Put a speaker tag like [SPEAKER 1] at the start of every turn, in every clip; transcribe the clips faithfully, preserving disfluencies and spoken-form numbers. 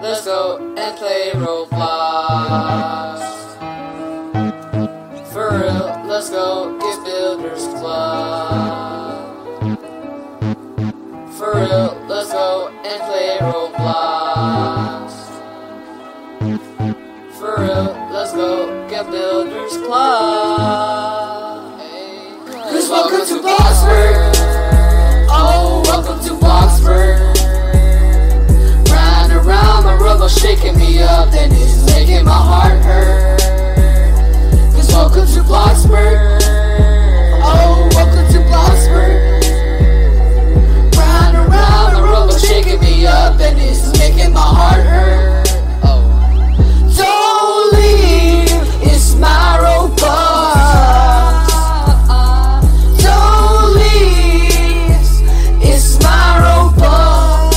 [SPEAKER 1] let's go and play Roblox. For real, let's go get Builders Club. For real, let's go and play Roblox. For real, let's go get Builders Club. Hey. Cause welcome to Bloxburg. Oh, welcome to Bloxburg. Round around my Roblox shaking me up, and it's making my heart hurt. Cause welcome to Bloxburg. Oh, welcome to Bloxburg. Round around my Roblox shaking me up, and it's making my heart hurt. Oh, don't leave, it's my Roblox. Don't leave, it's my Roblox.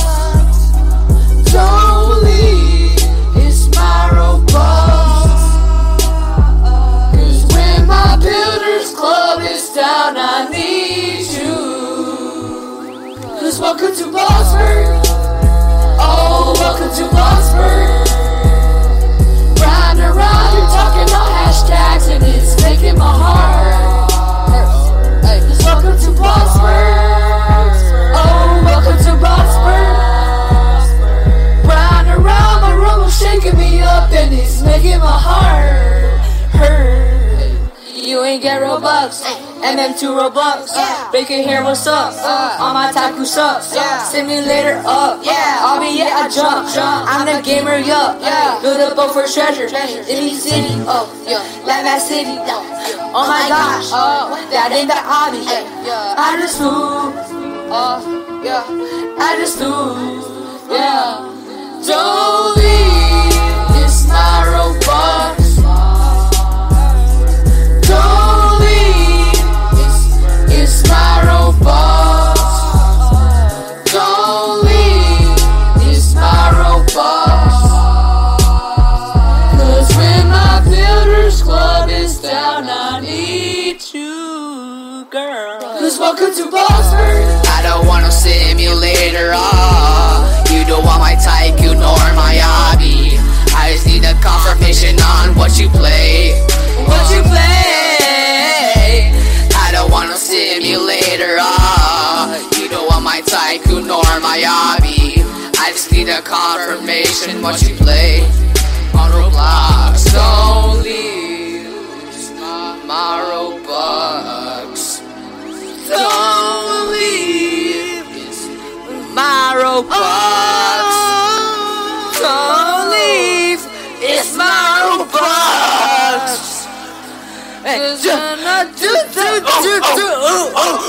[SPEAKER 1] Don't leave, it's my Roblox. Cause when my Builders Club is down, I need you. Cause welcome to Bloxburg. Oh, welcome to Bloxburg. Round and round, you're talking all hashtags, and it's making my heart hurt. Cause welcome to Bloxburg. Oh, welcome to Bloxburg. Round and round, my room is shaking me up, and it's making my heart hurt. You ain't get Robux, M M two Roblox. Yeah. Break your hair, what's up? Uh, On my Taku sucks. Yeah. Simulator up. Yeah. I'll be yeah, I jump. jump. I'm the gamer, yup. Yeah. Build a boat for treasure. Living city, oh yeah. Land that city. Yeah. Oh my gosh, uh, that ain't the hobby. Yeah. I just flew. Uh, yeah. I just flew. Yeah. Don't leave. It's my Roblox. Don't leave, it's, it's my Roblox. Don't leave, it's my Roblox. Cause when my Builders Club is down, I need you, girl. Cause welcome to Bloxburg.
[SPEAKER 2] I don't want no simulator, ah. You don't want my tycoon or my hobby. I just need a confirmation on what you play. What you play? I don't want no simulator, ah. You don't want my tycoon or my hobby. I just need a confirmation what you play on Roblox. Don't leave, it's my, my Roblox. Don't leave, it's my Roblox. Don't leave, it's my Roblox. Hey, do, do, do, do, do, oh, oh.